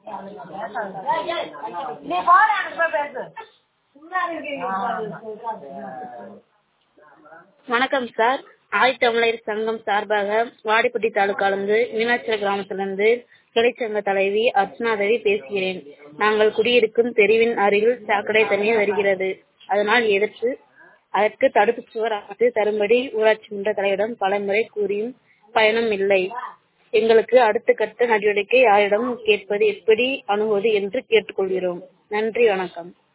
வணக்கம் சார். ஆதித்தமிழர் சங்கம் சார்பாக வாடிப்பட்டி தாலுகாலிருந்து மீனாட்சிபுரம் கிராமத்திலிருந்து கிளைச்சங்க தலைவி அர்ச்சனா தேவி பேசுகிறேன். நாங்கள் குடியிருக்கும் தெருவின் அருகில் சாக்கடை தண்ணீர் வருகிறது. அதனால் அதற்கு தடுப்பு சுவர் அமைத்து தரும்படி ஊராட்சி மன்ற தலைவரிடம் பலமுறை கூறியும் பயனும் இல்லை. எங்களுக்கு அடுத்த கட்ட நடவடிக்கை யாரிடம் கேட்பது, எப்படி அணுகுவது என்று கேட்டுக்கொள்கிறோம். நன்றி, வணக்கம்.